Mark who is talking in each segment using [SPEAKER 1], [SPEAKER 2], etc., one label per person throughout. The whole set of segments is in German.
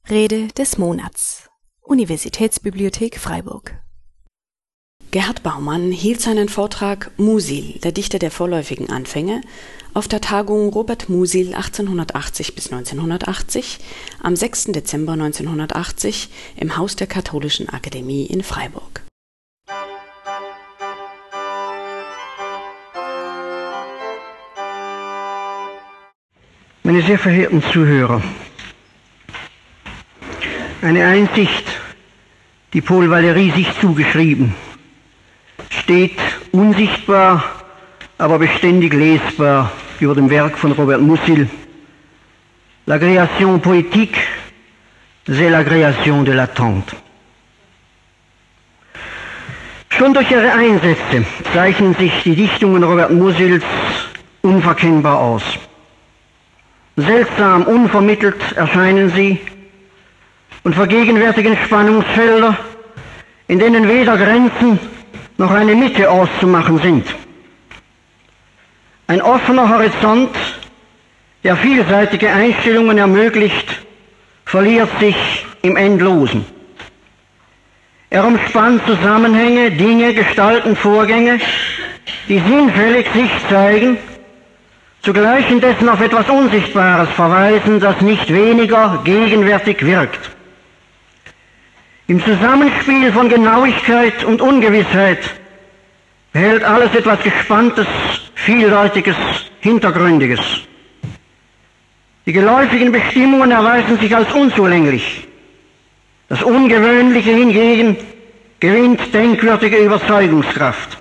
[SPEAKER 1] Rede des Monats. Universitätsbibliothek Freiburg. Gerhard Baumann hielt seinen Vortrag Musil, der Dichter der vorläufigen Anfänge, auf der Tagung Robert Musil 1880 bis 1980 am 6. Dezember 1980 im Haus der Katholischen Akademie in Freiburg.
[SPEAKER 2] Meine sehr verehrten Zuhörer, eine Einsicht, die Paul Valéry sich zugeschrieben, steht unsichtbar, aber beständig lesbar über dem Werk von Robert Musil. La création poétique, c'est la création de l'attente. Schon durch ihre Einsätze zeichnen sich die Dichtungen Robert Musils unverkennbar aus. Seltsam unvermittelt erscheinen sie und vergegenwärtigen Spannungsfelder, in denen weder Grenzen noch eine Mitte auszumachen sind. Ein offener Horizont, der vielseitige Einstellungen ermöglicht, verliert sich im Endlosen. Er umspannt Zusammenhänge, Dinge, Gestalten, Vorgänge, die sinnfällig sich zeigen, zugleich indessen auf etwas Unsichtbares verweisen, das nicht weniger gegenwärtig wirkt. Im Zusammenspiel von Genauigkeit und Ungewissheit behält alles etwas Gespanntes, Vieldeutiges, Hintergründiges. Die geläufigen Bestimmungen erweisen sich als unzulänglich. Das Ungewöhnliche hingegen gewinnt denkwürdige Überzeugungskraft.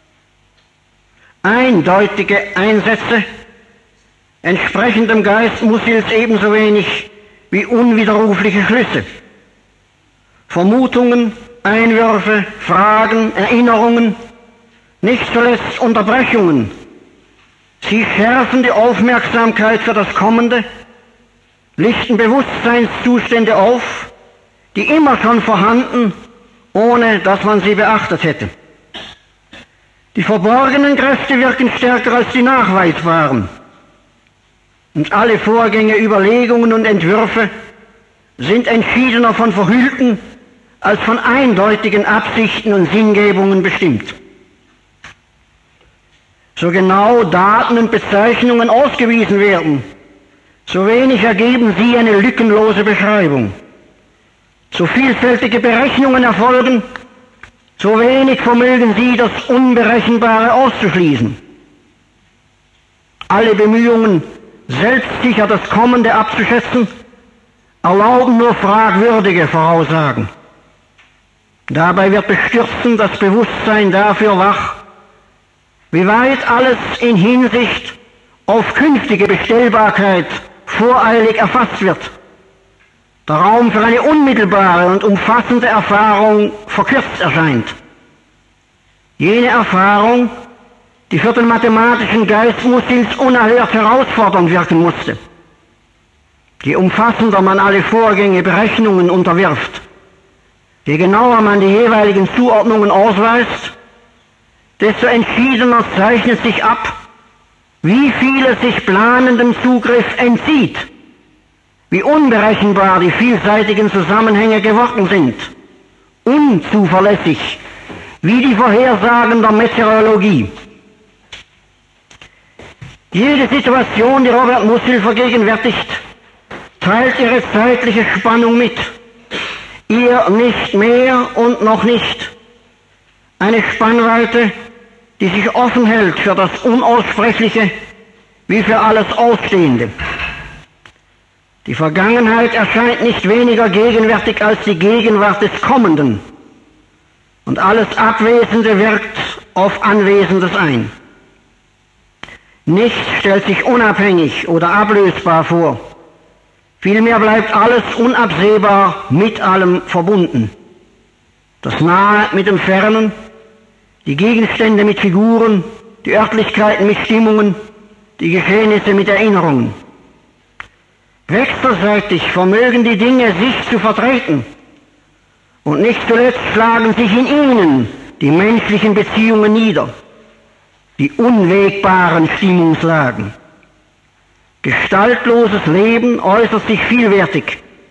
[SPEAKER 2] Eindeutige Einsätze entsprechen dem Geist Musils ebenso wenig wie unwiderrufliche Schlüsse. Vermutungen, Einwürfe, Fragen, Erinnerungen, nicht zuletzt Unterbrechungen. Sie schärfen die Aufmerksamkeit für das Kommende, lichten Bewusstseinszustände auf, die immer schon vorhanden, ohne dass man sie beachtet hätte. Die verborgenen Kräfte wirken stärker als die nachweisbaren. Und alle Vorgänge, Überlegungen und Entwürfe sind entschiedener von verhüllten als von eindeutigen Absichten und Sinngebungen bestimmt. So genau Daten und Bezeichnungen ausgewiesen werden, so wenig ergeben sie eine lückenlose Beschreibung. So vielfältige Berechnungen erfolgen, so wenig vermögen sie, das Unberechenbare auszuschließen. Alle Bemühungen, selbstsicher das Kommende abzuschätzen, erlauben nur fragwürdige Voraussagen. Dabei wird bestürzend das Bewusstsein dafür wach, wie weit alles in Hinsicht auf künftige Bestellbarkeit voreilig erfasst wird. Der Raum für eine unmittelbare und umfassende Erfahrung verkürzt erscheint. Jene Erfahrung, die für den mathematischen Geist Musils unerhört herausfordernd wirken musste. Je umfassender man alle Vorgänge, Berechnungen unterwirft, je genauer man die jeweiligen Zuordnungen ausweist, desto entschiedener zeichnet sich ab, wie viel es sich planendem Zugriff entzieht, wie unberechenbar die vielseitigen Zusammenhänge geworden sind, unzuverlässig, wie die Vorhersagen der Meteorologie. Jede Situation, die Robert Musil vergegenwärtigt, teilt ihre zeitliche Spannung mit. Ihr nicht mehr und noch nicht. Eine Spannweite, die sich offen hält für das Unaussprechliche wie für alles Ausstehende. Die Vergangenheit erscheint nicht weniger gegenwärtig als die Gegenwart des Kommenden. Und alles Abwesende wirkt auf Anwesendes ein. Nichts stellt sich unabhängig oder ablösbar vor. Vielmehr bleibt alles unabsehbar mit allem verbunden. Das Nahe mit dem Fernen, die Gegenstände mit Figuren, die Örtlichkeiten mit Stimmungen, die Geschehnisse mit Erinnerungen. Wechselseitig vermögen die Dinge sich zu vertreten. Und nicht zuletzt schlagen sich in ihnen die menschlichen Beziehungen nieder, die unwägbaren Stimmungslagen. Gestaltloses Leben äußert sich vielfältig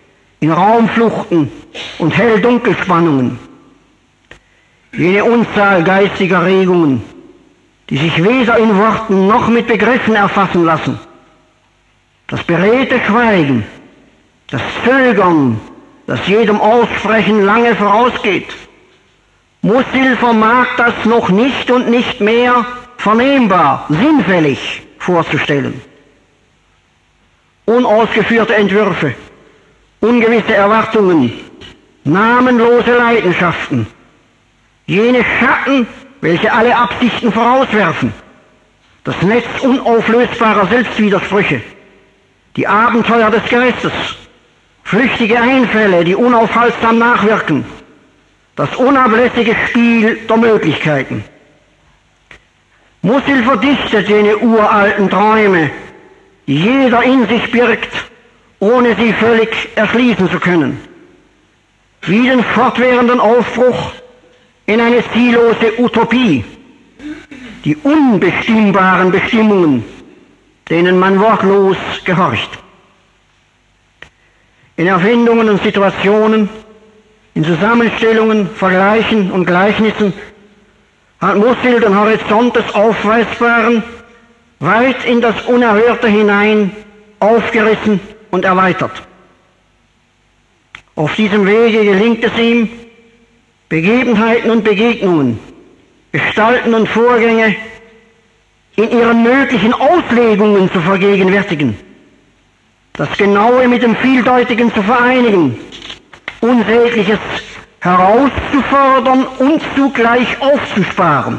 [SPEAKER 2] in Raumfluchten und Hell-Dunkelspannungen. Jene Unzahl geistiger Regungen, die sich weder in Worten noch mit Begriffen erfassen lassen. Das beredte Schweigen, das Zögern, das jedem Aussprechen lange vorausgeht. Musil vermag das noch nicht und nicht mehr vernehmbar, sinnfällig vorzustellen. Unausgeführte Entwürfe, ungewisse Erwartungen, namenlose Leidenschaften, jene Schatten, welche alle Absichten vorauswerfen, das Netz unauflösbarer Selbstwidersprüche, die Abenteuer des Geistes, flüchtige Einfälle, die unaufhaltsam nachwirken, das unablässige Spiel der Möglichkeiten. Musil verdichtet jene uralten Träume, die jeder in sich birgt, ohne sie völlig erschließen zu können, wie den fortwährenden Aufbruch in eine ziellose Utopie, die unbestimmbaren Bestimmungen, denen man wortlos gehorcht. In Erfindungen und Situationen, in Zusammenstellungen, Vergleichen und Gleichnissen hat Musil den Horizont des Aufweisbaren weit in das Unerhörte hinein aufgerissen und erweitert. Auf diesem Wege gelingt es ihm, Begebenheiten und Begegnungen, Gestalten und Vorgänge in ihren möglichen Auslegungen zu vergegenwärtigen, das Genaue mit dem Vieldeutigen zu vereinigen, Unsägliches herauszufordern und zugleich aufzusparen.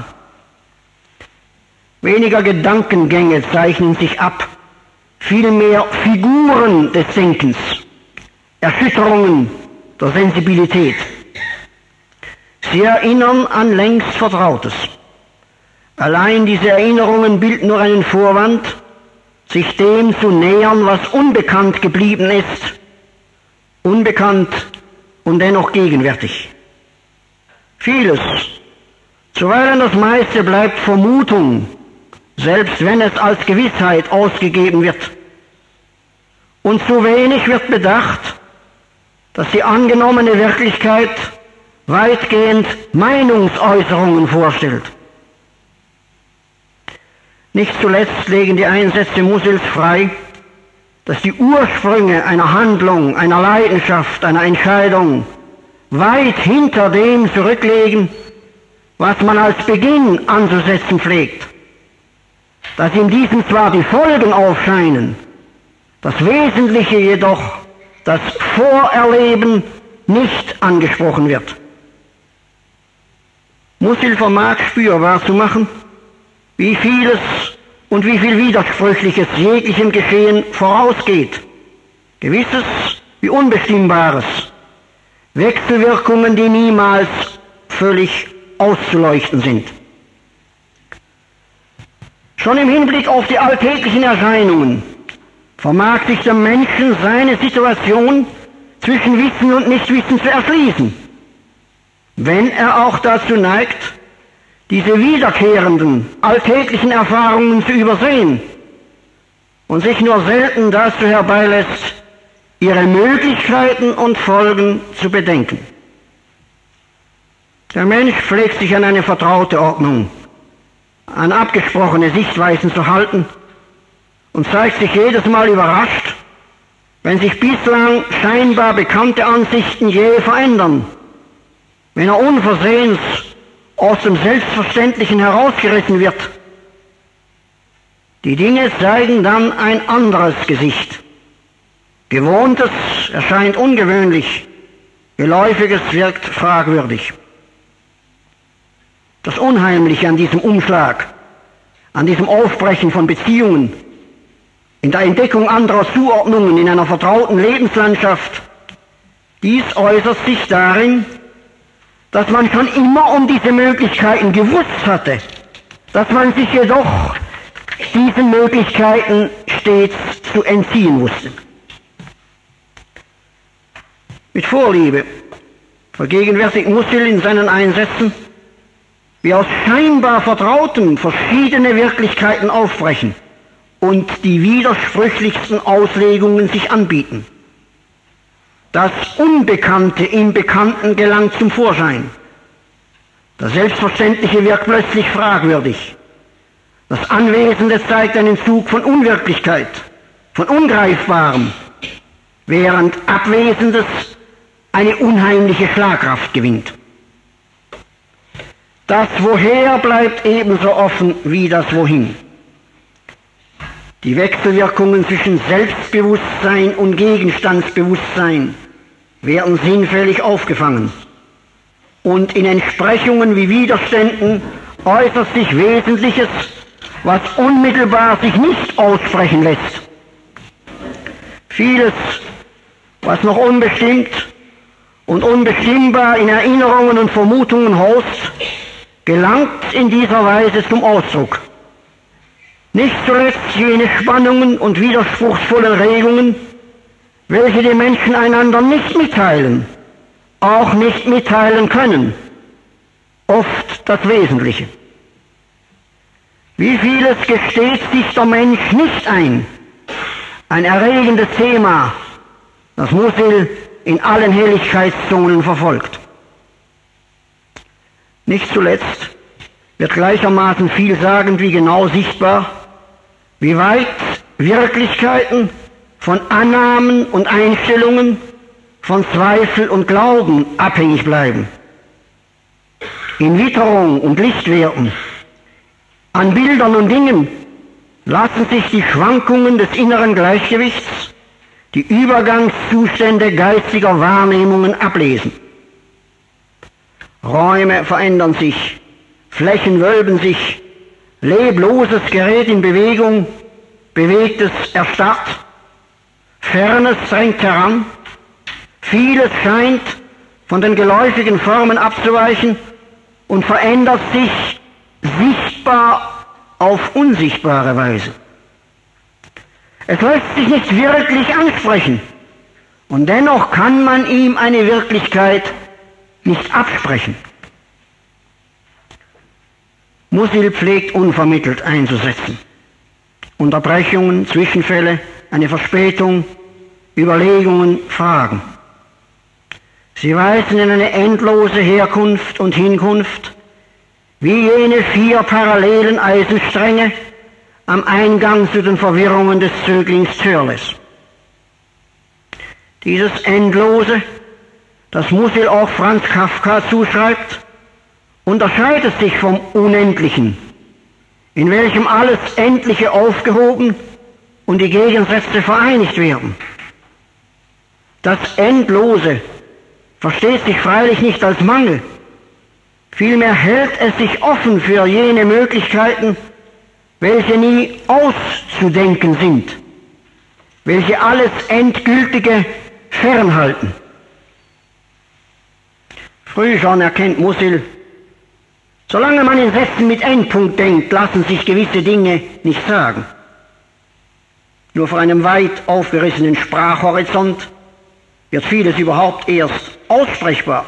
[SPEAKER 2] Weniger Gedankengänge zeichnen sich ab, vielmehr Figuren des Denkens, Erschütterungen der Sensibilität. Sie erinnern an längst Vertrautes. Allein diese Erinnerungen bilden nur einen Vorwand, sich dem zu nähern, was unbekannt geblieben ist, unbekannt und dennoch gegenwärtig. Vieles, zuweilen das meiste bleibt Vermutung, selbst wenn es als Gewissheit ausgegeben wird. Und zu wenig wird bedacht, dass die angenommene Wirklichkeit weitgehend Meinungsäußerungen vorstellt. Nicht zuletzt legen die Einsätze Musils frei, dass die Ursprünge einer Handlung, einer Leidenschaft, einer Entscheidung weit hinter dem zurücklegen, was man als Beginn anzusetzen pflegt. Dass in diesem zwar die Folgen aufscheinen, das Wesentliche jedoch, das Vorerleben, nicht angesprochen wird. Musil vermag spürbar zu machen, wie vieles und wie viel Widersprüchliches jeglichem Geschehen vorausgeht, Gewisses wie Unbestimmbares, Wechselwirkungen, die niemals völlig auszuleuchten sind. Schon im Hinblick auf die alltäglichen Erscheinungen vermag sich der Menschen seine Situation zwischen Wissen und Nichtwissen zu erschließen, wenn er auch dazu neigt, diese wiederkehrenden, alltäglichen Erfahrungen zu übersehen und sich nur selten dazu herbeilässt, ihre Möglichkeiten und Folgen zu bedenken. Der Mensch pflegt sich an eine vertraute Ordnung, an abgesprochene Sichtweisen zu halten und zeigt sich jedes Mal überrascht, wenn sich bislang scheinbar bekannte Ansichten jäh verändern, wenn er unversehens aus dem Selbstverständlichen herausgerissen wird. Die Dinge zeigen dann ein anderes Gesicht. Gewohntes erscheint ungewöhnlich, Geläufiges wirkt fragwürdig. Das Unheimliche an diesem Umschlag, an diesem Aufbrechen von Beziehungen, in der Entdeckung anderer Zuordnungen in einer vertrauten Lebenslandschaft, dies äußert sich darin, dass man schon immer um diese Möglichkeiten gewusst hatte, dass man sich jedoch diesen Möglichkeiten stets zu entziehen wusste. Mit Vorliebe vergegenwärtigt Musil in seinen Einsätzen, wie aus scheinbar Vertrautem verschiedene Wirklichkeiten aufbrechen und die widersprüchlichsten Auslegungen sich anbieten. Das Unbekannte im Bekannten gelangt zum Vorschein. Das Selbstverständliche wirkt plötzlich fragwürdig. Das Anwesende zeigt einen Zug von Unwirklichkeit, von Ungreifbarem, während Abwesendes eine unheimliche Schlagkraft gewinnt. Das Woher bleibt ebenso offen wie das Wohin. Die Wechselwirkungen zwischen Selbstbewusstsein und Gegenstandsbewusstsein werden sinnfällig aufgefangen. Und in Entsprechungen wie Widerständen äußert sich Wesentliches, was unmittelbar sich nicht aussprechen lässt. Vieles, was noch unbestimmt und unbestimmbar in Erinnerungen und Vermutungen haust, gelangt in dieser Weise zum Ausdruck. Nicht zuletzt jene Spannungen und widerspruchsvollen Regungen, welche die Menschen einander nicht mitteilen, auch nicht mitteilen können, oft das Wesentliche. Wie vieles gesteht sich der Mensch nicht ein? Ein erregendes Thema, das Musil in allen Helligkeitszonen verfolgt. Nicht zuletzt wird gleichermaßen vielsagend wie genau sichtbar, wie weit Wirklichkeiten von Annahmen und Einstellungen, von Zweifel und Glauben abhängig bleiben. In Witterung und Lichtwerten, an Bildern und Dingen lassen sich die Schwankungen des inneren Gleichgewichts, die Übergangszustände geistiger Wahrnehmungen ablesen. Räume verändern sich, Flächen wölben sich, Lebloses gerät in Bewegung, Bewegtes erstarrt, Fernes drängt heran, vieles scheint von den geläufigen Formen abzuweichen und verändert sich sichtbar auf unsichtbare Weise. Es lässt sich nicht wirklich ansprechen und dennoch kann man ihm eine Wirklichkeit nicht absprechen. Musil pflegt unvermittelt einzusetzen. Unterbrechungen, Zwischenfälle, eine Verspätung, Überlegungen, Fragen. Sie weisen in eine endlose Herkunft und Hinkunft, wie jene 4 parallelen Eisenstränge am Eingang zu den Verwirrungen des Zöglings Törles. Dieses Endlose, das Musil auch Franz Kafka zuschreibt, unterscheidet sich vom Unendlichen, in welchem alles Endliche aufgehoben und die Gegensätze vereinigt werden. Das Endlose versteht sich freilich nicht als Mangel, vielmehr hält es sich offen für jene Möglichkeiten, welche nie auszudenken sind, welche alles Endgültige fernhalten. Früh schon erkennt Musil, solange man in Sätzen mit Endpunkt denkt, lassen sich gewisse Dinge nicht sagen. Nur vor einem weit aufgerissenen Sprachhorizont wird vieles überhaupt erst aussprechbar.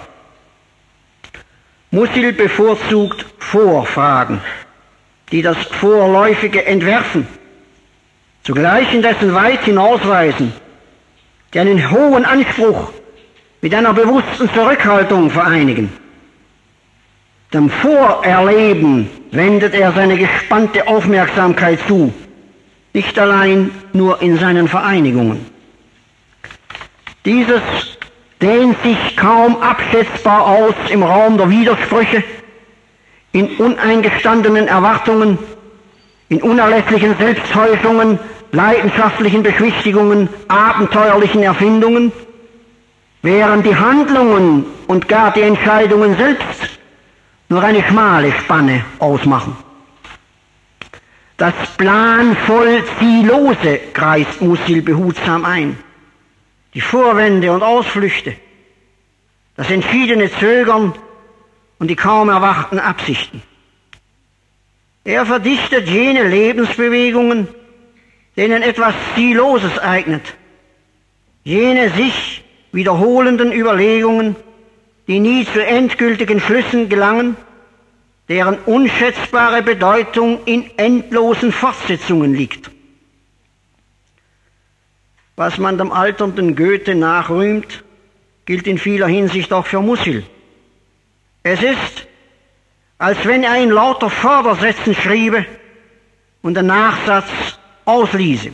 [SPEAKER 2] Musil bevorzugt Vorfragen, die das Vorläufige entwerfen, zugleich indessen weit hinausweisen, die einen hohen Anspruch mit einer bewussten Zurückhaltung vereinigen. Dem Vorerleben wendet er seine gespannte Aufmerksamkeit zu, nicht allein nur in seinen Vereinigungen. Dieses dehnt sich kaum abschätzbar aus im Raum der Widersprüche, in uneingestandenen Erwartungen, in unerlässlichen Selbsttäuschungen, leidenschaftlichen Beschwichtigungen, abenteuerlichen Erfindungen, während die Handlungen und gar die Entscheidungen selbst nur eine schmale Spanne ausmachen. Das planvoll Ziellose kreist Musil behutsam ein. Die Vorwände und Ausflüchte, das entschiedene Zögern und die kaum erwachten Absichten. Er verdichtet jene Lebensbewegungen, denen etwas Zielloses eignet, jene sich wiederholenden Überlegungen, die nie zu endgültigen Schlüssen gelangen, deren unschätzbare Bedeutung in endlosen Fortsetzungen liegt. Was man dem alternden Goethe nachrühmt, gilt in vieler Hinsicht auch für Musil. Es ist, als wenn er in lauter Vordersätzen schriebe und den Nachsatz ausließe.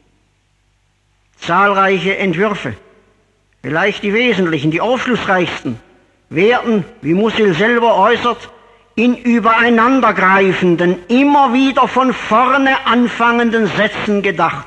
[SPEAKER 2] Zahlreiche Entwürfe, vielleicht die wesentlichen, die aufschlussreichsten, werden, wie Musil selber äußert, in übereinandergreifenden, immer wieder von vorne anfangenden Sätzen gedacht.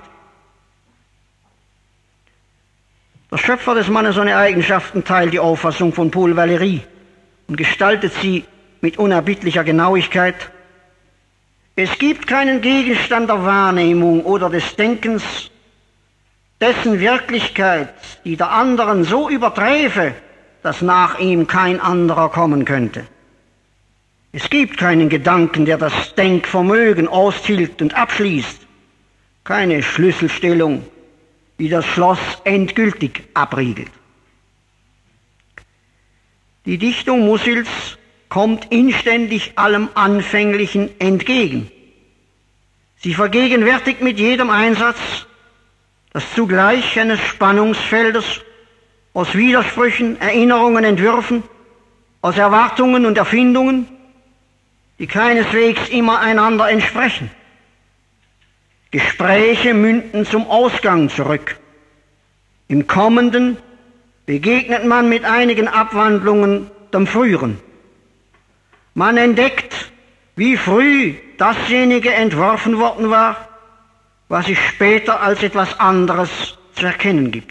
[SPEAKER 2] Der Schöpfer des Mannes ohne Eigenschaften teilt die Auffassung von Paul Valéry und gestaltet sie mit unerbittlicher Genauigkeit. Es gibt keinen Gegenstand der Wahrnehmung oder des Denkens, dessen Wirklichkeit die der anderen so überträfe, dass nach ihm kein anderer kommen könnte. Es gibt keinen Gedanken, der das Denkvermögen austilgt und abschließt, keine Schlüsselstellung, die das Schloss endgültig abriegelt. Die Dichtung Musils kommt inständig allem Anfänglichen entgegen. Sie vergegenwärtigt mit jedem Einsatz das Zugleich eines Spannungsfeldes aus Widersprüchen, Erinnerungen, Entwürfen, aus Erwartungen und Erfindungen, die keineswegs immer einander entsprechen. Gespräche münden zum Ausgang zurück. Im Kommenden begegnet man mit einigen Abwandlungen dem Früheren. Man entdeckt, wie früh dasjenige entworfen worden war, was sich später als etwas anderes zu erkennen gibt.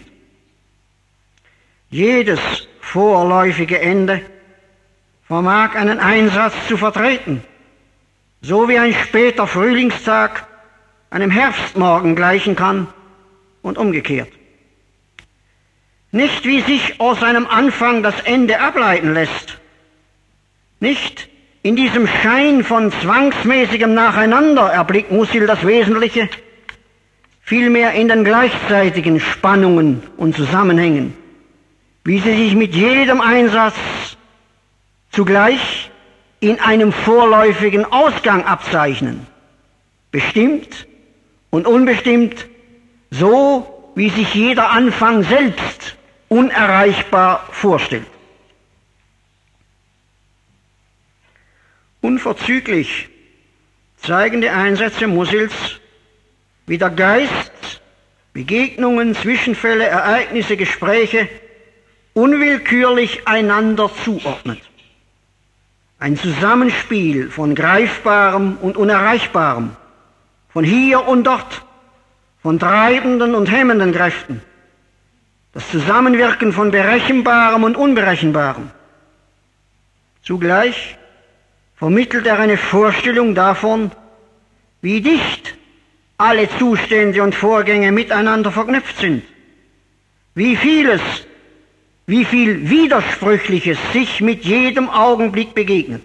[SPEAKER 2] Jedes vorläufige Ende vermag einen Einsatz zu vertreten, so wie ein später Frühlingstag einem Herbstmorgen gleichen kann und umgekehrt. Nicht wie sich aus einem Anfang das Ende ableiten lässt, nicht in diesem Schein von zwangsmäßigem Nacheinander erblickt Musil das Wesentliche, vielmehr in den gleichzeitigen Spannungen und Zusammenhängen, wie sie sich mit jedem Einsatz zugleich in einem vorläufigen Ausgang abzeichnen, bestimmt und unbestimmt, so wie sich jeder Anfang selbst unerreichbar vorstellt. Unverzüglich zeigen die Einsätze Musils, wie der Geist Begegnungen, Zwischenfälle, Ereignisse, Gespräche unwillkürlich einander zuordnet. Ein Zusammenspiel von Greifbarem und Unerreichbarem, von hier und dort, von treibenden und hemmenden Kräften, das Zusammenwirken von Berechenbarem und Unberechenbarem. Zugleich vermittelt er eine Vorstellung davon, wie dicht alle Zustände und Vorgänge miteinander verknüpft sind, wie viel Widersprüchliches sich mit jedem Augenblick begegnet.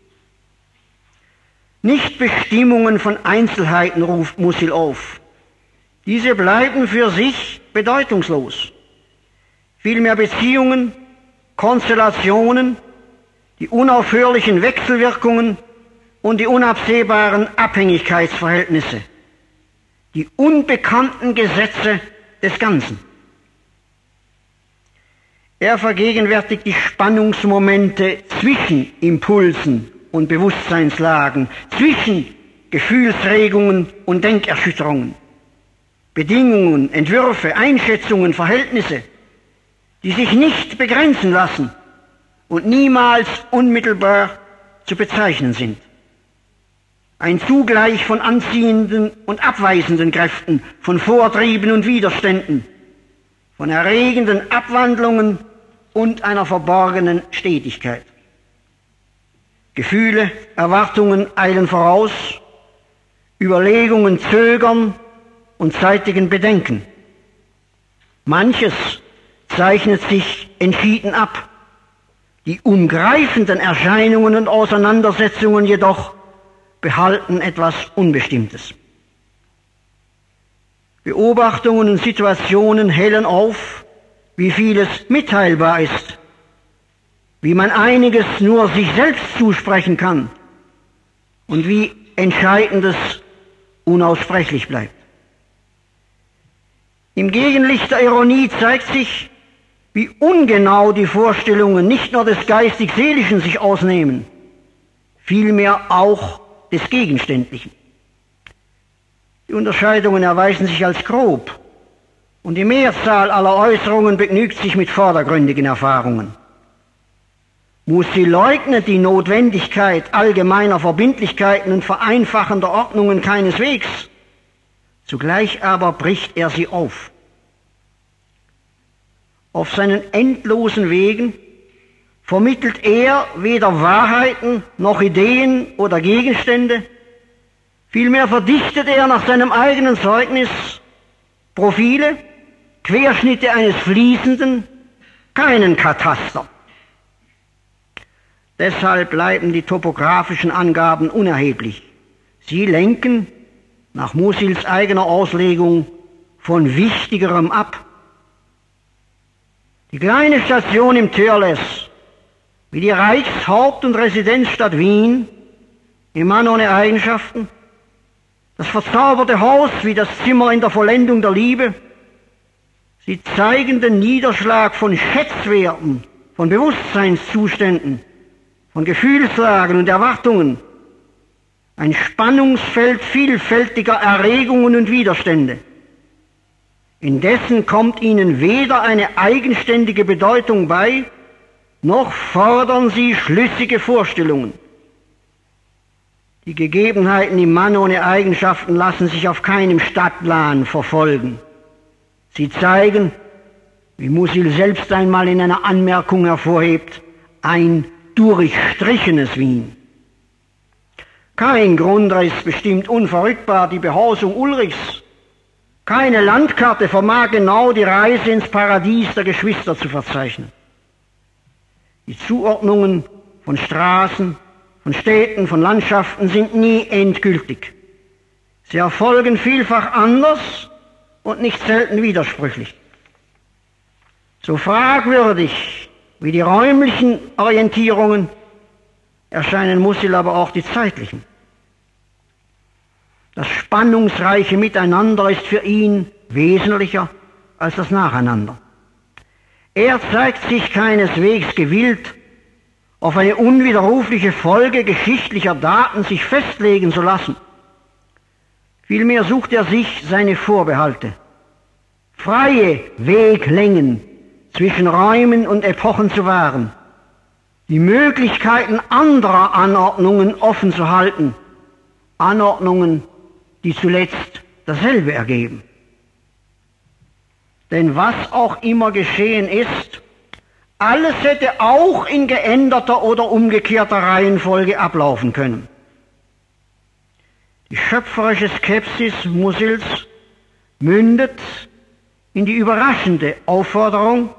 [SPEAKER 2] Nicht Bestimmungen von Einzelheiten ruft Musil auf. Diese bleiben für sich bedeutungslos. Vielmehr Beziehungen, Konstellationen, die unaufhörlichen Wechselwirkungen und die unabsehbaren Abhängigkeitsverhältnisse, die unbekannten Gesetze des Ganzen. Er vergegenwärtigt die Spannungsmomente zwischen Impulsen und Bewusstseinslagen, zwischen Gefühlsregungen und Denkerschütterungen, Bedingungen, Entwürfe, Einschätzungen, Verhältnisse, die sich nicht begrenzen lassen und niemals unmittelbar zu bezeichnen sind. Ein Zugleich von anziehenden und abweisenden Kräften, von Vortrieben und Widerständen, von erregenden Abwandlungen und einer verborgenen Stetigkeit. Gefühle, Erwartungen eilen voraus, Überlegungen zögern und zeitigen Bedenken. Manches zeichnet sich entschieden ab, die umgreifenden Erscheinungen und Auseinandersetzungen jedoch behalten etwas Unbestimmtes. Beobachtungen und Situationen hellen auf, wie vieles mitteilbar ist, wie man einiges nur sich selbst zusprechen kann und wie Entscheidendes unaussprechlich bleibt. Im Gegenlicht der Ironie zeigt sich, wie ungenau die Vorstellungen nicht nur des geistig-seelischen sich ausnehmen, vielmehr auch des Gegenständlichen. Die Unterscheidungen erweisen sich als grob und die Mehrzahl aller Äußerungen begnügt sich mit vordergründigen Erfahrungen. Musil leugnet die Notwendigkeit allgemeiner Verbindlichkeiten und vereinfachender Ordnungen keineswegs, zugleich aber bricht er sie auf. Auf seinen endlosen Wegen vermittelt er weder Wahrheiten noch Ideen oder Gegenstände, vielmehr verdichtet er nach seinem eigenen Zeugnis Profile, Querschnitte eines Fließenden, keinen Kataster. Deshalb bleiben die topografischen Angaben unerheblich. Sie lenken, nach Musils eigener Auslegung, von Wichtigerem ab. Die kleine Station im Törles, wie die Reichshaupt- und Residenzstadt Wien, im Mann ohne Eigenschaften, das verzauberte Haus wie das Zimmer in der Vollendung der Liebe, sie zeigen den Niederschlag von Schätzwerten, von Bewusstseinszuständen, von Gefühlslagen und Erwartungen, ein Spannungsfeld vielfältiger Erregungen und Widerstände. Indessen kommt ihnen weder eine eigenständige Bedeutung bei, noch fordern sie schlüssige Vorstellungen. Die Gegebenheiten im Mann ohne Eigenschaften lassen sich auf keinem Stadtplan verfolgen. Sie zeigen, wie Musil selbst einmal in einer Anmerkung hervorhebt, ein durchstrichenes Wien. Kein Grundriss bestimmt unverrückbar die Behausung Ulrichs. Keine Landkarte vermag genau die Reise ins Paradies der Geschwister zu verzeichnen. Die Zuordnungen von Straßen, von Städten, von Landschaften sind nie endgültig. Sie erfolgen vielfach anders und nicht selten widersprüchlich. So fragwürdig wie die räumlichen Orientierungen erscheinen Musil aber auch die zeitlichen. Das spannungsreiche Miteinander ist für ihn wesentlicher als das Nacheinander. Er zeigt sich keineswegs gewillt, auf eine unwiderrufliche Folge geschichtlicher Daten sich festlegen zu lassen. Vielmehr sucht er sich seine Vorbehalte, freie Weglängen zwischen Räumen und Epochen zu wahren, die Möglichkeiten anderer Anordnungen offen zu halten, Anordnungen, die zuletzt dasselbe ergeben. Denn was auch immer geschehen ist, alles hätte auch in geänderter oder umgekehrter Reihenfolge ablaufen können. Die schöpferische Skepsis Musils mündet in die überraschende Aufforderung: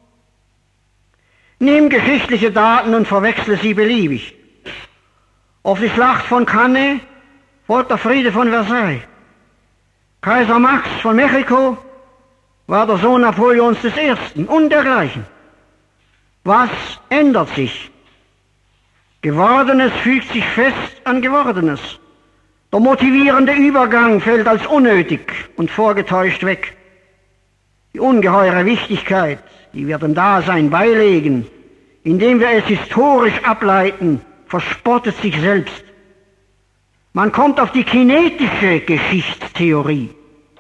[SPEAKER 2] Nimm geschichtliche Daten und verwechsle sie beliebig. Auf die Schlacht von Cannae folgt der Friede von Versailles. Kaiser Max von Mexiko war der Sohn Napoleons I. und dergleichen. Was ändert sich? Gewordenes fügt sich fest an Gewordenes. Der motivierende Übergang fällt als unnötig und vorgetäuscht weg. Die ungeheure Wichtigkeit, die wir dem Dasein beilegen, indem wir es historisch ableiten, verspottet sich selbst. Man kommt auf die kinetische Geschichtstheorie.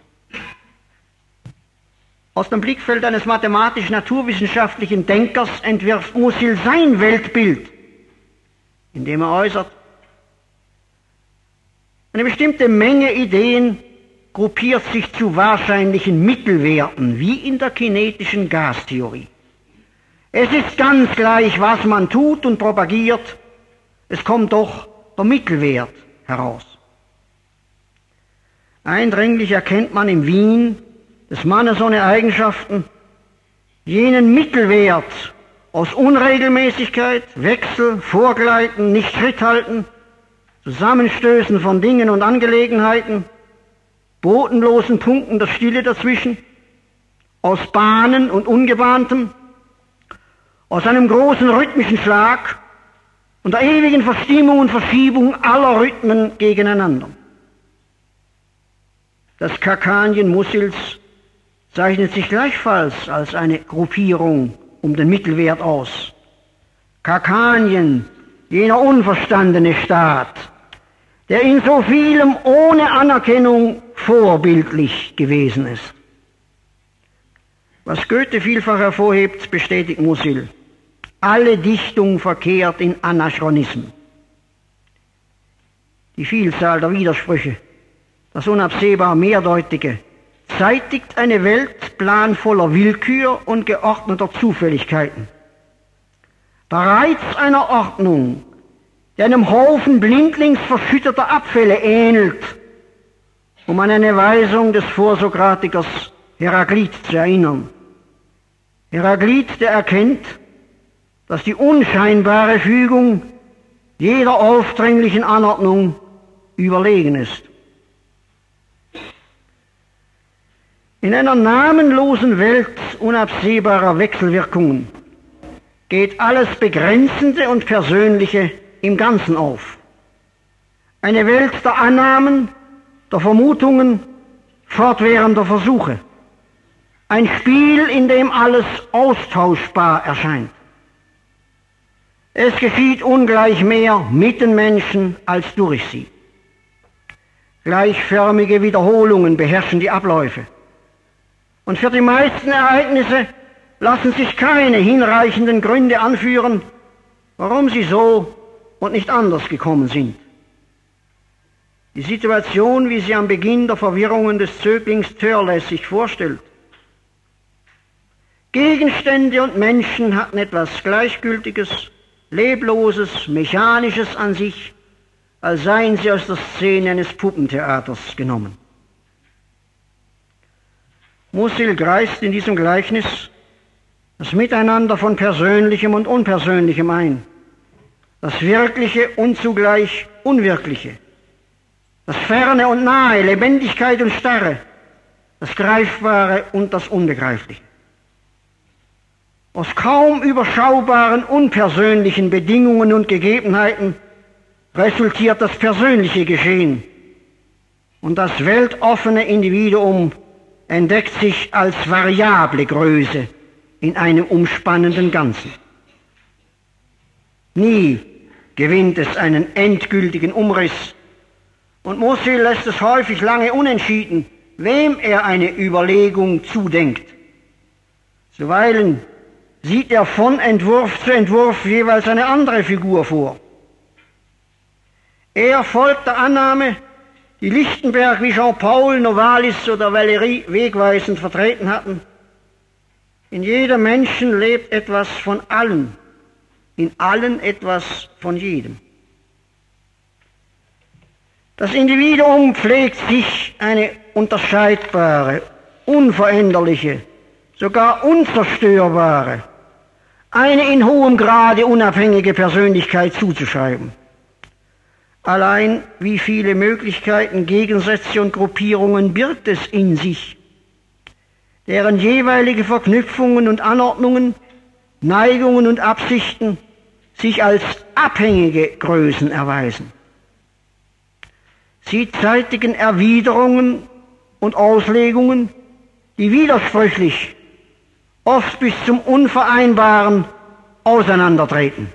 [SPEAKER 2] Aus dem Blickfeld eines mathematisch-naturwissenschaftlichen Denkers entwirft Musil sein Weltbild, indem er äußert: Eine bestimmte Menge Ideen gruppiert sich zu wahrscheinlichen Mittelwerten, wie in der kinetischen Gastheorie. Es ist ganz gleich, was man tut und propagiert, es kommt doch der Mittelwert heraus. Eindringlich erkennt man im Wien des Mannes ohne Eigenschaften jenen Mittelwert aus Unregelmäßigkeit, Wechsel, Vorgleiten, nicht Schritt halten, Zusammenstößen von Dingen und Angelegenheiten, bodenlosen Punkten der Stille dazwischen, aus Bahnen und Ungebahntem, aus einem großen rhythmischen Schlag und der ewigen Verstimmung und Verschiebung aller Rhythmen gegeneinander. Das Kakanien Musils zeichnet sich gleichfalls als eine Gruppierung um den Mittelwert aus. Karkanien, jener unverstandene Staat, der in so vielem ohne Anerkennung vorbildlich gewesen ist. Was Goethe vielfach hervorhebt, bestätigt Musil. Alle Dichtung verkehrt in Anachronismen. Die Vielzahl der Widersprüche, das unabsehbar Mehrdeutige, zeitigt eine Welt planvoller Willkür und geordneter Zufälligkeiten. Der Reiz einer Ordnung, der einem Haufen blindlings verschütteter Abfälle ähnelt, um an eine Weisung des Vorsokratikers Heraklit zu erinnern. Heraklit, der erkennt, dass die unscheinbare Fügung jeder aufdringlichen Anordnung überlegen ist. In einer namenlosen Welt unabsehbarer Wechselwirkungen geht alles Begrenzende und Persönliche im Ganzen auf. Eine Welt der Annahmen, der Vermutungen, fortwährender Versuche. Ein Spiel, in dem alles austauschbar erscheint. Es geschieht ungleich mehr mit den Menschen als durch sie. Gleichförmige Wiederholungen beherrschen die Abläufe. Und für die meisten Ereignisse lassen sich keine hinreichenden Gründe anführen, warum sie so und nicht anders gekommen sind. Die Situation, wie sie am Beginn der Verwirrungen des Zöglings Törles sich vorstellt. Gegenstände und Menschen hatten etwas Gleichgültiges, Lebloses, Mechanisches an sich, als seien sie aus der Szene eines Puppentheaters genommen. Musil greist in diesem Gleichnis das Miteinander von Persönlichem und Unpersönlichem ein, das Wirkliche und zugleich Unwirkliche, das Ferne und Nahe, Lebendigkeit und Starre, das Greifbare und das Unbegreifliche. Aus kaum überschaubaren, unpersönlichen Bedingungen und Gegebenheiten resultiert das persönliche Geschehen und das weltoffene Individuum entdeckt sich als variable Größe in einem umspannenden Ganzen. Nie gewinnt es einen endgültigen Umriss und Musil lässt es häufig lange unentschieden, wem er eine Überlegung zudenkt. Zuweilen sieht er von Entwurf zu Entwurf jeweils eine andere Figur vor. Er folgt der Annahme, die Lichtenberg wie Jean-Paul, Novalis oder Valéry wegweisend vertreten hatten. In jedem Menschen lebt etwas von allen, in allen etwas von jedem. Das Individuum pflegt sich eine unterscheidbare, unveränderliche, sogar unzerstörbare, eine in hohem Grade unabhängige Persönlichkeit zuzuschreiben. Allein wie viele Möglichkeiten, Gegensätze und Gruppierungen birgt es in sich, deren jeweilige Verknüpfungen und Anordnungen, Neigungen und Absichten sich als abhängige Größen erweisen. Sie zeitigen Erwiderungen und Auslegungen, die widersprüchlich, oft bis zum Unvereinbaren auseinandertreten.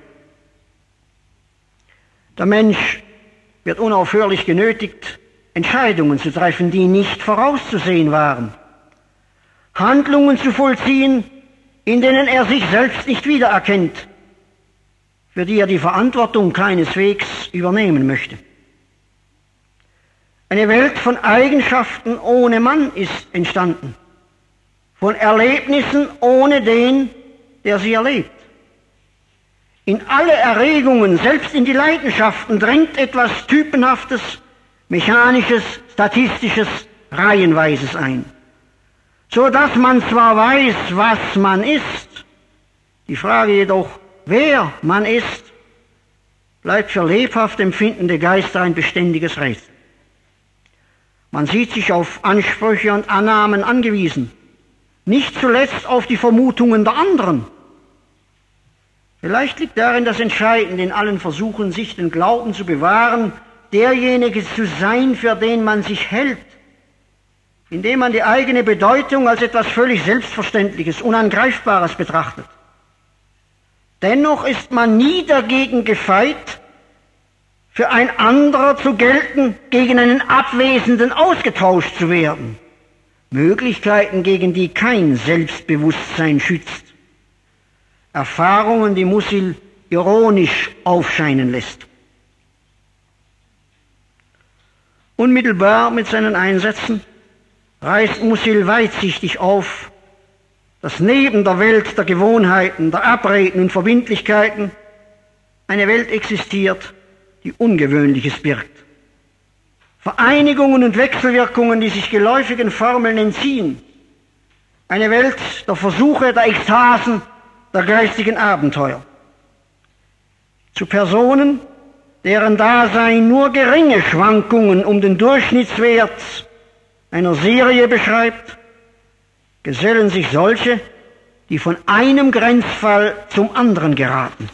[SPEAKER 2] Der Mensch wird unaufhörlich genötigt, Entscheidungen zu treffen, die nicht vorauszusehen waren, Handlungen zu vollziehen, in denen er sich selbst nicht wiedererkennt, für die er die Verantwortung keineswegs übernehmen möchte. Eine Welt von Eigenschaften ohne Mann ist entstanden, von Erlebnissen ohne den, der sie erlebt. In alle Erregungen, selbst in die Leidenschaften, dringt etwas Typenhaftes, Mechanisches, Statistisches, Reihenweises ein, so dass man zwar weiß, was man ist, die Frage jedoch, wer man ist, bleibt für lebhaft empfindende Geister ein beständiges Rätsel. Man sieht sich auf Ansprüche und Annahmen angewiesen, nicht zuletzt auf die Vermutungen der anderen. Vielleicht liegt darin das Entscheidende in allen Versuchen, sich den Glauben zu bewahren, derjenige zu sein, für den man sich hält, indem man die eigene Bedeutung als etwas völlig Selbstverständliches, Unangreifbares betrachtet. Dennoch ist man nie dagegen gefeit, für ein anderer zu gelten, gegen einen Abwesenden ausgetauscht zu werden. Möglichkeiten, gegen die kein Selbstbewusstsein schützt. Erfahrungen, die Musil ironisch aufscheinen lässt. Unmittelbar mit seinen Einsätzen reißt Musil weitsichtig auf, dass neben der Welt der Gewohnheiten, der Abreden und Verbindlichkeiten eine Welt existiert, die Ungewöhnliches birgt. Vereinigungen und Wechselwirkungen, die sich geläufigen Formeln entziehen. Eine Welt der Versuche, der Ekstasen, der geistigen Abenteuer. Zu Personen, deren Dasein nur geringe Schwankungen um den Durchschnittswert einer Serie beschreibt, gesellen sich solche, die von einem Grenzfall zum anderen geraten.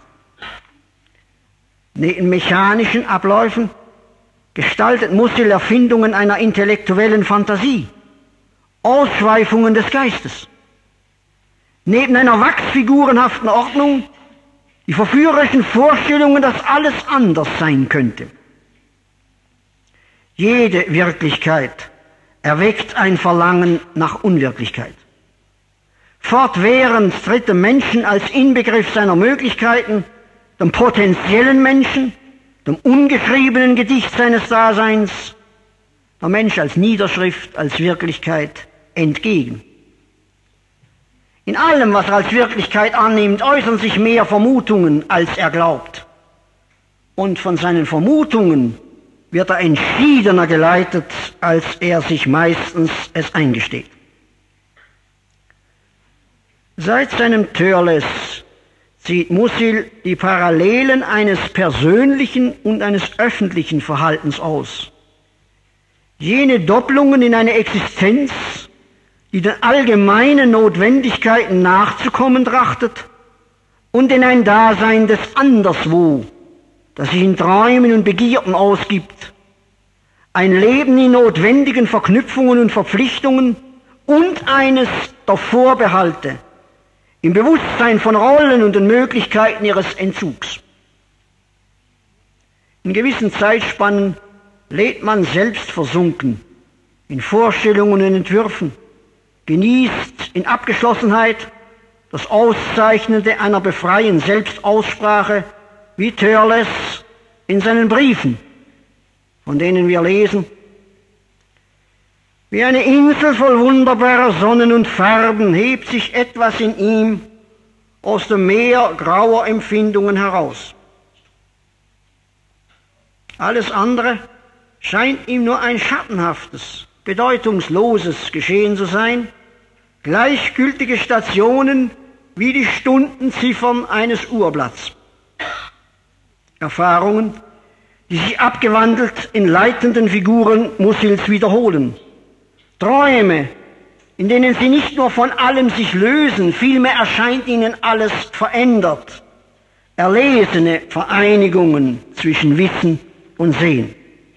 [SPEAKER 2] Neben mechanischen Abläufen gestaltet Musil Erfindungen einer intellektuellen Fantasie, Ausschweifungen des Geistes. Neben einer wachsfigurenhaften Ordnung die verführerischen Vorstellungen, dass alles anders sein könnte. Jede Wirklichkeit erweckt ein Verlangen nach Unwirklichkeit. Fortwährend tritt dem Menschen als Inbegriff seiner Möglichkeiten, dem potenziellen Menschen, dem ungeschriebenen Gedicht seines Daseins, der Mensch als Niederschrift, als Wirklichkeit entgegen. In allem, was er als Wirklichkeit annimmt, äußern sich mehr Vermutungen, als er glaubt. Und von seinen Vermutungen wird er entschiedener geleitet, als er sich meistens es eingesteht. Seit seinem Törles zieht Musil die Parallelen eines persönlichen und eines öffentlichen Verhaltens aus. Jene Doppelungen in eine Existenz, die den allgemeinen Notwendigkeiten nachzukommen trachtet, und in ein Dasein des Anderswo, das sich in Träumen und Begierden ausgibt, ein Leben in notwendigen Verknüpfungen und Verpflichtungen und eines der Vorbehalte, im Bewusstsein von Rollen und den Möglichkeiten ihres Entzugs. In gewissen Zeitspannen lebt man selbst versunken in Vorstellungen und Entwürfen, genießt in Abgeschlossenheit das Auszeichnende einer befreienden Selbstaussprache, wie Törles in seinen Briefen, von denen wir lesen: Wie eine Insel voll wunderbarer Sonnen und Farben hebt sich etwas in ihm aus dem Meer grauer Empfindungen heraus. Alles andere scheint ihm nur ein schattenhaftes, bedeutungsloses Geschehen zu sein, gleichgültige Stationen wie die Stundenziffern eines Uhrblatts. Erfahrungen, die sich abgewandelt in leitenden Figuren Musils wiederholen. Träume, in denen sie nicht nur von allem sich lösen, vielmehr erscheint ihnen alles verändert. Erlesene Vereinigungen zwischen Wissen und Sehen.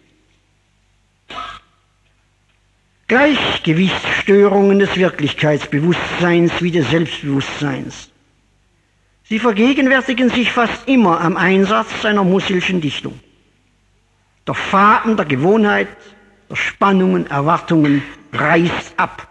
[SPEAKER 2] Gleichgewichtsstörungen des Wirklichkeitsbewusstseins wie des Selbstbewusstseins. Sie vergegenwärtigen sich fast immer am Einsatz einer Musilschen Dichtung. Der Faden der Gewohnheit, der Spannungen, Erwartungen reißt ab.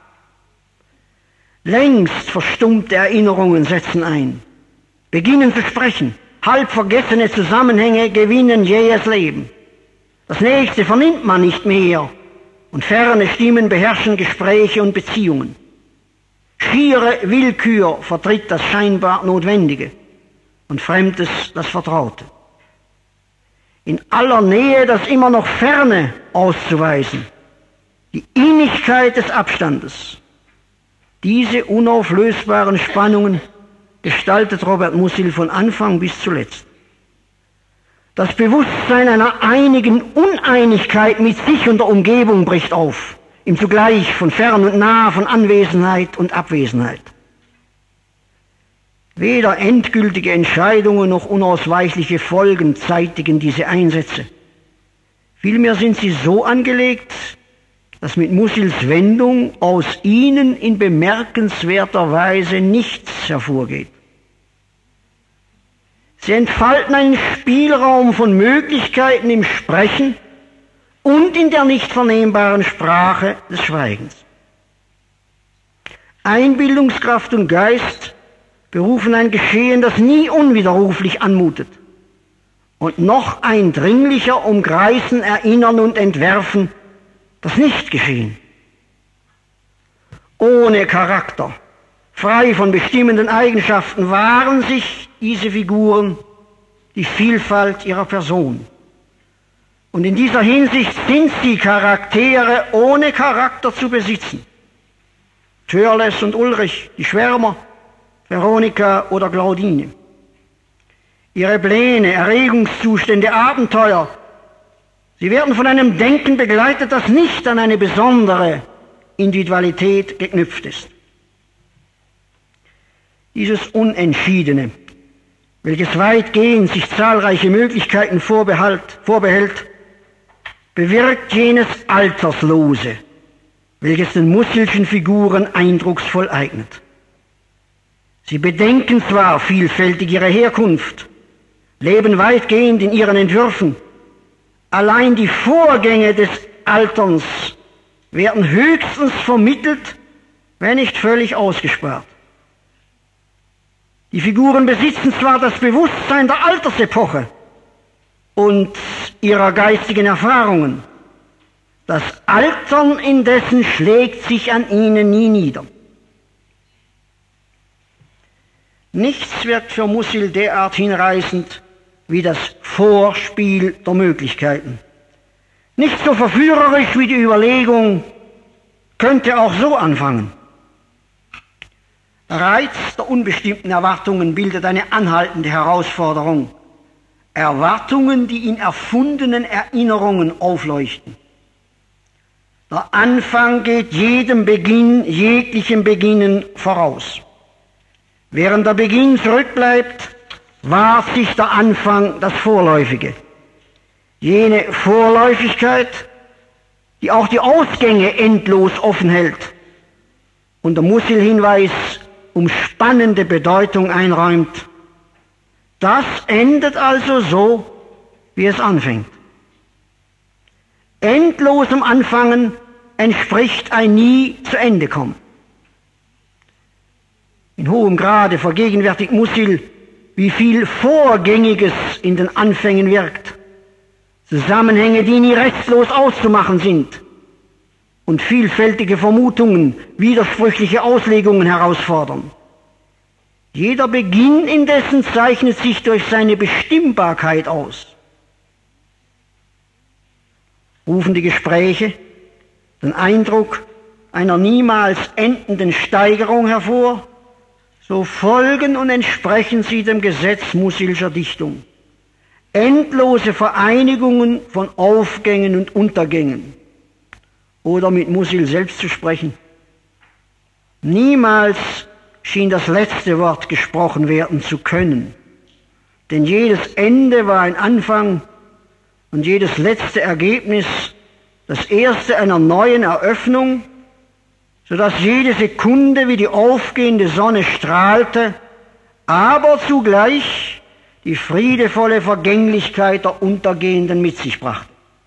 [SPEAKER 2] Längst verstummte Erinnerungen setzen ein, beginnen zu sprechen, halb vergessene Zusammenhänge gewinnen jähes Leben. Das Nächste vernimmt man nicht mehr und ferne Stimmen beherrschen Gespräche und Beziehungen. Schiere Willkür vertritt das scheinbar Notwendige und Fremdes das Vertraute. In aller Nähe das immer noch Ferne auszuweisen, die Innigkeit des Abstandes. Diese unauflösbaren Spannungen gestaltet Robert Musil von Anfang bis zuletzt. Das Bewusstsein einer einigen Uneinigkeit mit sich und der Umgebung bricht auf, im Zugleich von fern und nah, von Anwesenheit und Abwesenheit. Weder endgültige Entscheidungen noch unausweichliche Folgen zeitigen diese Einsätze. Vielmehr sind sie so angelegt, dass mit Mussils Wendung aus ihnen in bemerkenswerter Weise nichts hervorgeht. Sie entfalten einen Spielraum von Möglichkeiten im Sprechen und in der nicht vernehmbaren Sprache des Schweigens. Einbildungskraft und Geist berufen ein Geschehen, das nie unwiderruflich anmutet und noch eindringlicher umkreisen, erinnern und entwerfen das Nichtgeschehen. Ohne Charakter, frei von bestimmenden Eigenschaften, wahren sich diese Figuren die Vielfalt ihrer Person. Und in dieser Hinsicht sind sie Charaktere, ohne Charakter zu besitzen. Tyrles und Ulrich, die Schwärmer, Veronika oder Claudine. Ihre Pläne, Erregungszustände, Abenteuer, sie werden von einem Denken begleitet, das nicht an eine besondere Individualität geknüpft ist. Dieses Unentschiedene, welches weitgehend sich zahlreiche Möglichkeiten vorbehält, bewirkt jenes Alterslose, welches den Mussilschen Figuren eindrucksvoll eignet. Sie bedenken zwar vielfältig ihre Herkunft, leben weitgehend in ihren Entwürfen, allein die Vorgänge des Alterns werden höchstens vermittelt, wenn nicht völlig ausgespart. Die Figuren besitzen zwar das Bewusstsein der Altersepoche und ihrer geistigen Erfahrungen, das Altern indessen schlägt sich an ihnen nie nieder. Nichts wirkt für Musil derart hinreißend wie das Vorspiel der Möglichkeiten. Nicht so verführerisch wie die Überlegung, könnte auch so anfangen. Der Reiz der unbestimmten Erwartungen bildet eine anhaltende Herausforderung. Erwartungen, die in erfundenen Erinnerungen aufleuchten. Der Anfang geht jedem Beginn, jeglichem Beginnen voraus. Während der Beginn zurückbleibt, wahrt sich der Anfang das Vorläufige. Jene Vorläufigkeit, die auch die Ausgänge endlos offen hält und der Musil-Hinweis umspannende Bedeutung einräumt. Das endet also so, wie es anfängt. Endlosem Anfangen entspricht ein nie zu Ende kommen. In hohem Grade vergegenwärtigt Musil, wie viel Vorgängiges in den Anfängen wirkt, Zusammenhänge, die nie restlos auszumachen sind und vielfältige Vermutungen, widersprüchliche Auslegungen herausfordern. Jeder Beginn indessen zeichnet sich durch seine Bestimmbarkeit aus. Rufen die Gespräche den Eindruck einer niemals endenden Steigerung hervor, so folgen und entsprechen sie dem Gesetz Musilscher Dichtung. Endlose Vereinigungen von Aufgängen und Untergängen. Oder mit Musil selbst zu sprechen: Niemals schien das letzte Wort gesprochen werden zu können, denn jedes Ende war ein Anfang und jedes letzte Ergebnis das erste einer neuen Eröffnung, sodass jede Sekunde wie die aufgehende Sonne strahlte, aber zugleich die friedevolle Vergänglichkeit der Untergehenden mit sich brachte.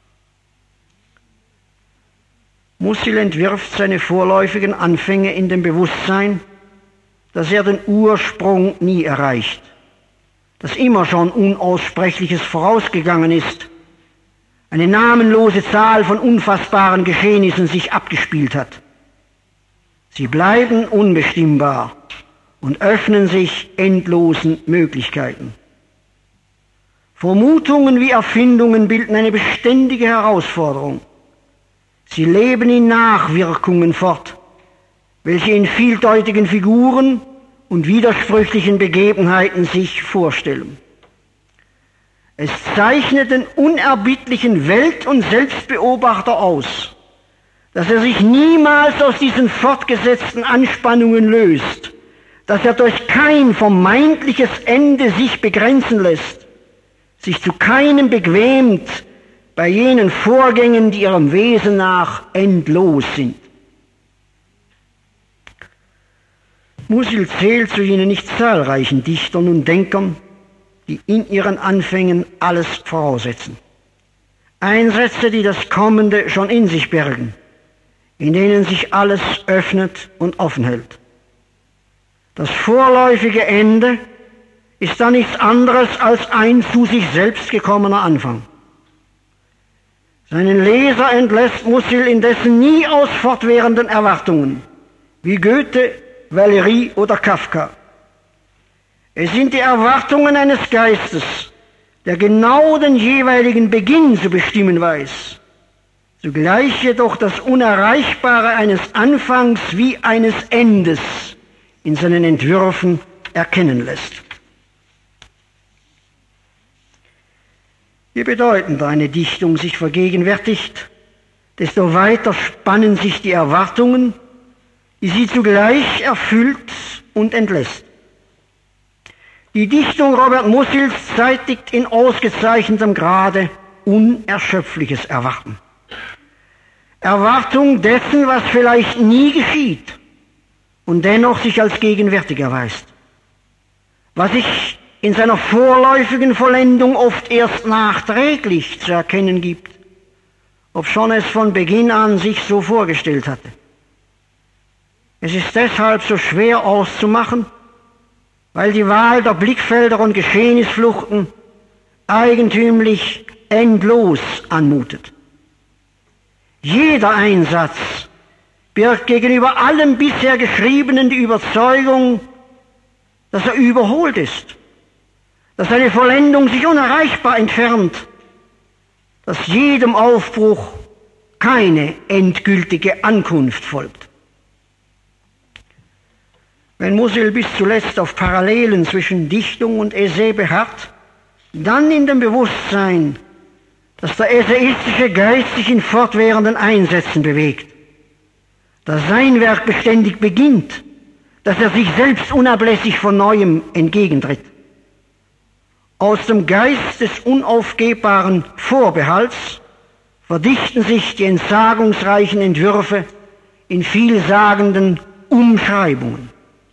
[SPEAKER 2] Musil entwirft seine vorläufigen Anfänge in dem Bewusstsein, dass er den Ursprung nie erreicht, dass immer schon Unaussprechliches vorausgegangen ist, eine namenlose Zahl von unfassbaren Geschehnissen sich abgespielt hat. Sie bleiben unbestimmbar und öffnen sich endlosen Möglichkeiten. Vermutungen wie Erfindungen bilden eine beständige Herausforderung. Sie leben in Nachwirkungen fort, welche in vieldeutigen Figuren und widersprüchlichen Begebenheiten sich vorstellen. Es zeichnet den unerbittlichen Welt- und Selbstbeobachter aus, dass er sich niemals aus diesen fortgesetzten Anspannungen löst, dass er durch kein vermeintliches Ende sich begrenzen lässt, sich zu keinem bequemt, bei jenen Vorgängen, die ihrem Wesen nach endlos sind. Musil zählt zu jenen nicht zahlreichen Dichtern und Denkern, die in ihren Anfängen alles voraussetzen. Einsätze, die das Kommende schon in sich bergen, in denen sich alles öffnet und offen hält. Das vorläufige Ende ist da nichts anderes als ein zu sich selbst gekommener Anfang. Seinen Leser entlässt Musil indessen nie aus fortwährenden Erwartungen, wie Goethe, Valéry oder Kafka. Es sind die Erwartungen eines Geistes, der genau den jeweiligen Beginn zu bestimmen weiß, zugleich jedoch das Unerreichbare eines Anfangs wie eines Endes in seinen Entwürfen erkennen lässt. Je bedeutender eine Dichtung sich vergegenwärtigt, desto weiter spannen sich die Erwartungen, die sie zugleich erfüllt und entlässt. Die Dichtung Robert Musils zeitigt in ausgezeichnetem Grade unerschöpfliches Erwarten. Erwartung dessen, was vielleicht nie geschieht und dennoch sich als gegenwärtig erweist. Was sich in seiner vorläufigen Vollendung oft erst nachträglich zu erkennen gibt, obschon es von Beginn an sich so vorgestellt hatte. Es ist deshalb so schwer auszumachen, weil die Wahl der Blickfelder und Geschehnisfluchten eigentümlich endlos anmutet. Jeder Einsatz birgt gegenüber allem bisher Geschriebenen die Überzeugung, dass er überholt ist, dass seine Vollendung sich unerreichbar entfernt, dass jedem Aufbruch keine endgültige Ankunft folgt. Wenn Musil bis zuletzt auf Parallelen zwischen Dichtung und Essay beharrt, dann in dem Bewusstsein, dass der essayistische Geist sich in fortwährenden Einsätzen bewegt, dass sein Werk beständig beginnt, dass er sich selbst unablässig von Neuem entgegentritt. Aus dem Geist des unaufgebbaren Vorbehalts verdichten sich die entsagungsreichen Entwürfe in vielsagenden Umschreibungen.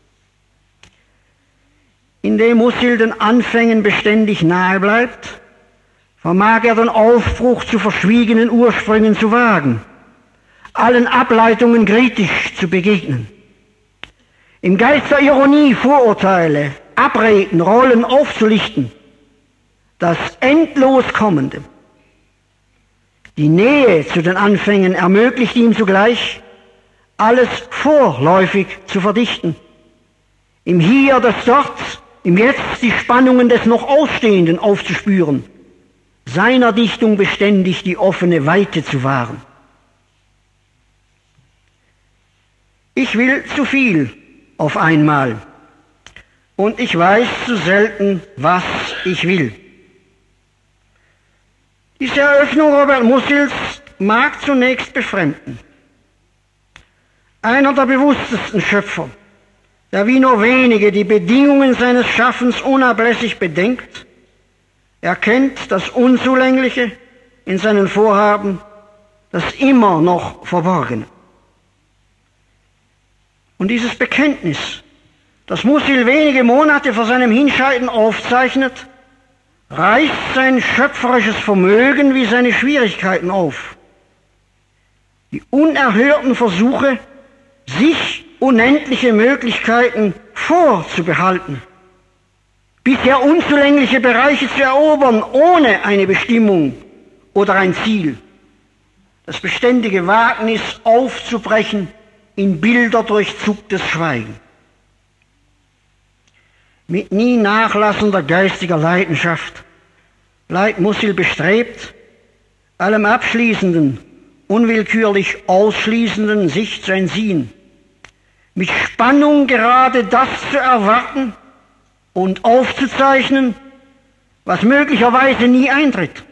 [SPEAKER 2] Indem Musil den Anfängen beständig nahe bleibt, vermag er den Aufbruch zu verschwiegenen Ursprüngen zu wagen, allen Ableitungen kritisch zu begegnen. Im Geist der Ironie Vorurteile, Abreden, Rollen aufzulichten, das endlos Kommende. Die Nähe zu den Anfängen ermöglicht ihm zugleich, alles vorläufig zu verdichten. Im Hier das Dort, im Jetzt die Spannungen des noch Ausstehenden aufzuspüren, seiner Dichtung beständig die offene Weite zu wahren. Ich will zu viel auf einmal und ich weiß zu selten, was ich will. Diese Eröffnung Robert Musils mag zunächst befremden. Einer der bewusstesten Schöpfer, der wie nur wenige die Bedingungen seines Schaffens unablässig bedenkt, erkennt das Unzulängliche in seinen Vorhaben, das immer noch Verborgene. Und dieses Bekenntnis, das Musil wenige Monate vor seinem Hinscheiden aufzeichnet, reißt sein schöpferisches Vermögen wie seine Schwierigkeiten auf. Die unerhörten Versuche, sich unendliche Möglichkeiten vorzubehalten, bisher unzulängliche Bereiche zu erobern, ohne eine Bestimmung oder ein Ziel. Das beständige Wagnis aufzubrechen in bilderdurchzucktes Schweigen. Mit nie nachlassender geistiger Leidenschaft bleibt Musil bestrebt, allem Abschließenden, unwillkürlich Ausschließenden sich zu entziehen, mit Spannung gerade das zu erwarten und aufzuzeichnen, was möglicherweise nie eintritt.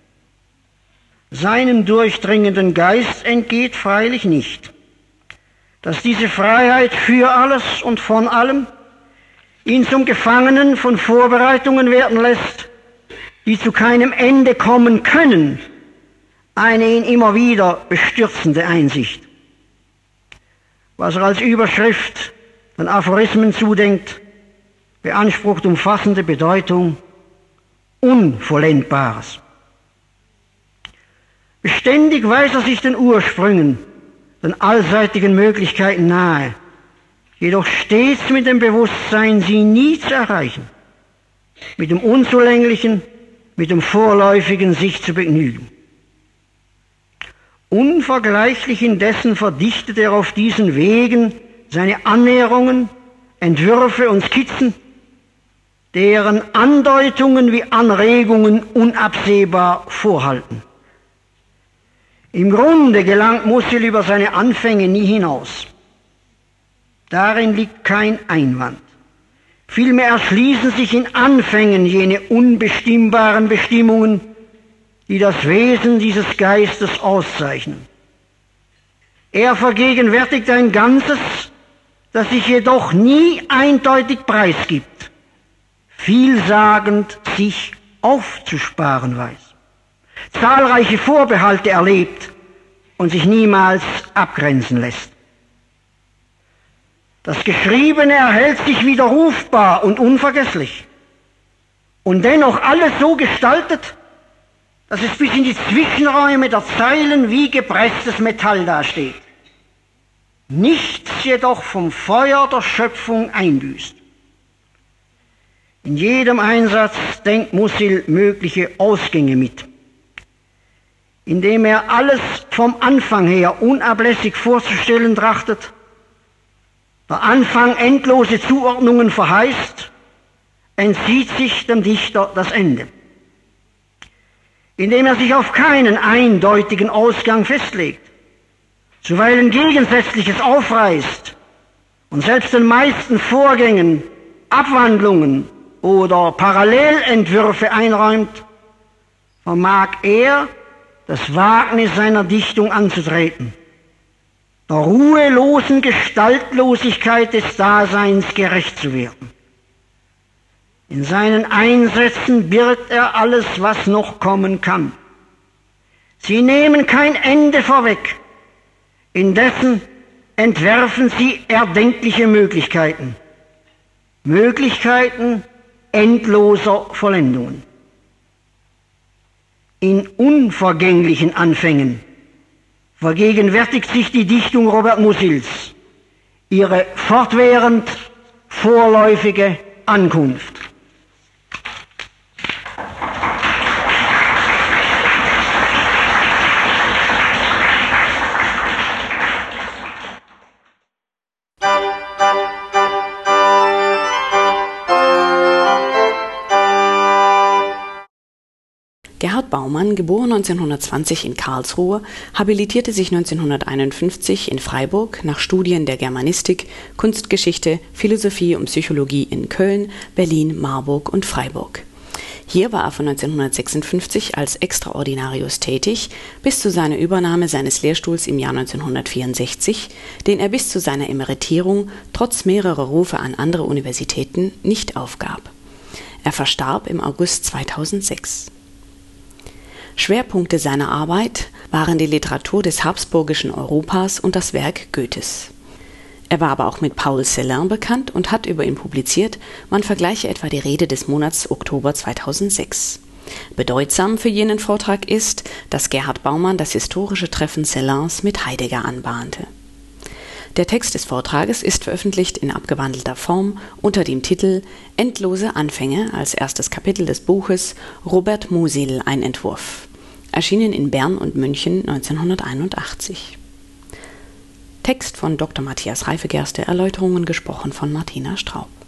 [SPEAKER 2] Seinem durchdringenden Geist entgeht freilich nicht, dass diese Freiheit für alles und von allem ihn zum Gefangenen von Vorbereitungen werden lässt, die zu keinem Ende kommen können, eine ihn immer wieder bestürzende Einsicht. Was er als Überschrift den Aphorismen zudenkt, beansprucht umfassende Bedeutung, Unvollendbares. Beständig weiß er sich den Ursprüngen, den allseitigen Möglichkeiten nahe, jedoch stets mit dem Bewusstsein, sie nie zu erreichen, mit dem Unzulänglichen, mit dem Vorläufigen sich zu begnügen. Unvergleichlich indessen verdichtet er auf diesen Wegen seine Annäherungen, Entwürfe und Skizzen, deren Andeutungen wie Anregungen unabsehbar vorhalten. Im Grunde gelangt Musil über seine Anfänge nie hinaus. Darin liegt kein Einwand. Vielmehr erschließen sich in Anfängen jene unbestimmbaren Bestimmungen, die das Wesen dieses Geistes auszeichnen. Er vergegenwärtigt ein Ganzes, das sich jedoch nie eindeutig preisgibt, vielsagend sich aufzusparen weiß, zahlreiche Vorbehalte erlebt und sich niemals abgrenzen lässt. Das Geschriebene erhält sich widerrufbar und unvergesslich und dennoch alles so gestaltet, dass es bis in die Zwischenräume der Zeilen wie gepresstes Metall dasteht. Nichts jedoch vom Feuer der Schöpfung einbüßt. In jedem Einsatz denkt Musil mögliche Ausgänge mit, indem er alles vom Anfang her unablässig vorzustellen trachtet, der Anfang endlose Zuordnungen verheißt, entzieht sich dem Dichter das Ende. Indem er sich auf keinen eindeutigen Ausgang festlegt, zuweilen Gegensätzliches aufreißt und selbst den meisten Vorgängen Abwandlungen oder Parallelentwürfe einräumt, vermag er, das Wagnis seiner Dichtung anzutreten, der ruhelosen Gestaltlosigkeit des Daseins gerecht zu werden. In seinen Einsätzen birgt er alles, was noch kommen kann. Sie nehmen kein Ende vorweg, indessen entwerfen sie erdenkliche Möglichkeiten, Möglichkeiten endloser Vollendungen. In unvergänglichen Anfängen vergegenwärtigt sich die Dichtung Robert Musils ihre fortwährend vorläufige Ankunft.
[SPEAKER 1] Gerhard Baumann, geboren 1920 in Karlsruhe, habilitierte sich 1951 in Freiburg nach Studien der Germanistik, Kunstgeschichte, Philosophie und Psychologie in Köln, Berlin, Marburg und Freiburg. Hier war er von 1956 als Extraordinarius tätig, bis zu seiner Übernahme seines Lehrstuhls im Jahr 1964, den er bis zu seiner Emeritierung trotz mehrerer Rufe an andere Universitäten nicht aufgab. Er verstarb im August 2006. Schwerpunkte seiner Arbeit waren die Literatur des habsburgischen Europas und das Werk Goethes. Er war aber auch mit Paul Celan bekannt und hat über ihn publiziert, man vergleiche etwa die Rede des Monats Oktober 2006. Bedeutsam für jenen Vortrag ist, dass Gerhard Baumann das historische Treffen Celans mit Heidegger anbahnte. Der Text des Vortrages ist veröffentlicht in abgewandelter Form unter dem Titel »Endlose Anfänge« als erstes Kapitel des Buches »Robert Musil, ein Entwurf«, erschienen in Bern und München 1981. Text von Dr. Matthias Reifegerste, Erläuterungen gesprochen von Martina Straub.